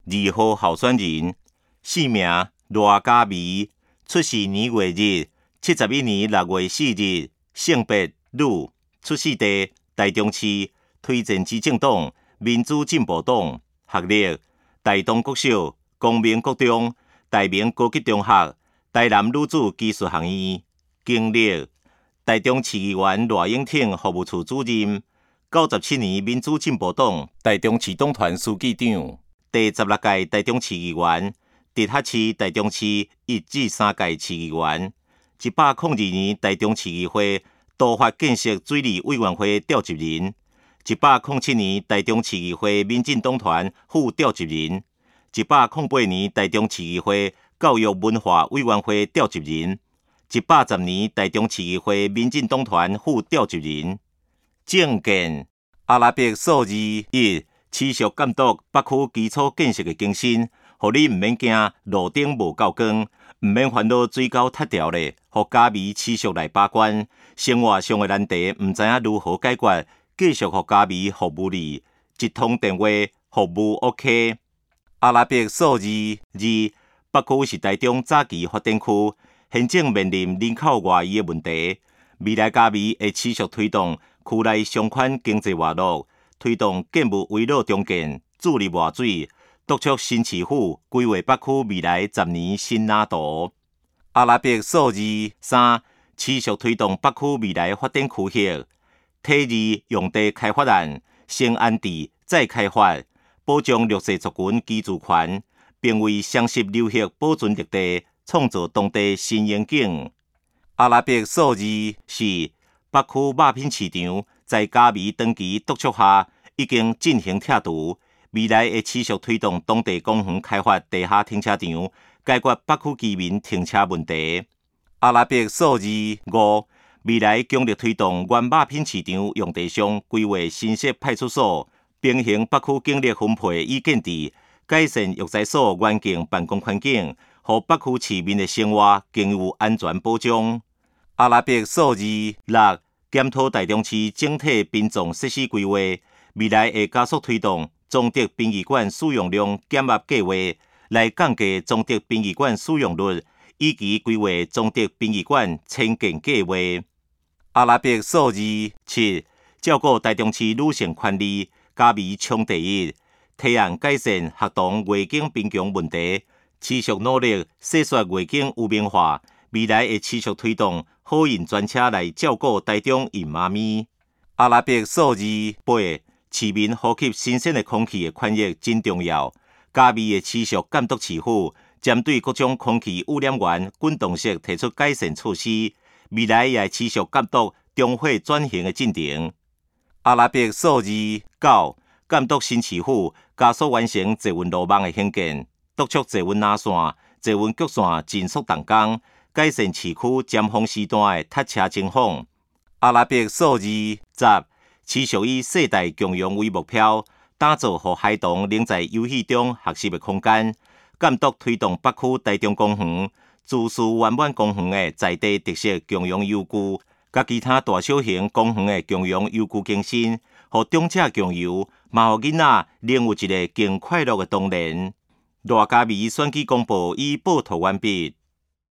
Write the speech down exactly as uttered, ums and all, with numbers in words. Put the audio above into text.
二号候选人，姓名罗嘉美，出世年月日七十一年六月四日，性别女，出世地台中市，推荐之政党民主进步党，学历台东国小、光明国中、台明高级中学、台南女子技术学院，经历台中市议员赖永挺服务处主任，九十七年民主进步党台中市党团书记长，第十六届台中市议员，直辖市台中市一至三届市议员，一百零二年台中市议会都发建设水利委员会召集人，一百零七年台中市议会民进党团副召集人，一百零八年台中市议会教育文化委员会召集人，一百十年台中市议会民进党团副召集人。政见阿拉伯数字一，持续监督北区基础建设的精神，互你毋免惊路顶无够光，毋免烦恼水沟塌掉咧，互嘉美持续来把关。生活上的难题毋知影如何解决，继续互嘉美服务你，一通电话服务 OK。阿拉伯数字二，北区是台中早期发展区，现正面临人口外移的问题。未来嘉美会持续推动区内商圈经济活络，推动建物围绕中建，注入活水，督促新市府规划北区未来十年新蓝图。阿拉伯数字三，持续推动北区未来发展区域，体育用地开发案，先安置再开发，保障弱势族群居住权，并为双湿流域保存绿地，创造当地新远景。阿拉伯数字四，北区肉品市场在嘉美长期督促下，已经进行拆除，未来会持续推动当地公园开发地下停车场，解决北区居民停车问题。阿拉伯数字五，未来强力推动原肉品市场用地上规划新设派出所，平衡北区警力分配与建制，改善育才所环境办公环境，互北区市民的生活更有安全保障。阿拉伯数字六，检讨台中市整体殡葬设施规划，未来会加速推动宗德殡仪馆使用量减压计划，来降低宗德殡仪馆使用率，以及规划宗德殡仪馆迁建计划。阿拉伯数字七，照顾台中市女性权利，嘉美冲第一，提案改善学童月经贫穷问题，持续努力洗刷月经污名化，未来会持续推动好运专车来照顾台中孕妈咪。阿拉伯数字八，市民呼吸新鲜的空气的权益真重要，嘉美会持续监督市府，针对各种空气污染源滚动式提出改善措施，未来也会持续监督中火转型的进程。阿拉伯数字九，监督新市府加速完成捷运路网的兴建，督促捷运南线、捷运局线尽速动工，改善市区尖峰时段的塞车情况。阿拉伯数字十，持续以世代共融为目标，打造予孩童能在游戏中学习的空间，监督推动北区台中公园、自视圆满公园的在地特色共融悠具，甲其他大小型公园的共融悠具精神，予长者共游，嘛予囡仔能有一个更快乐的童年。大嘉美选举公报已报道完毕。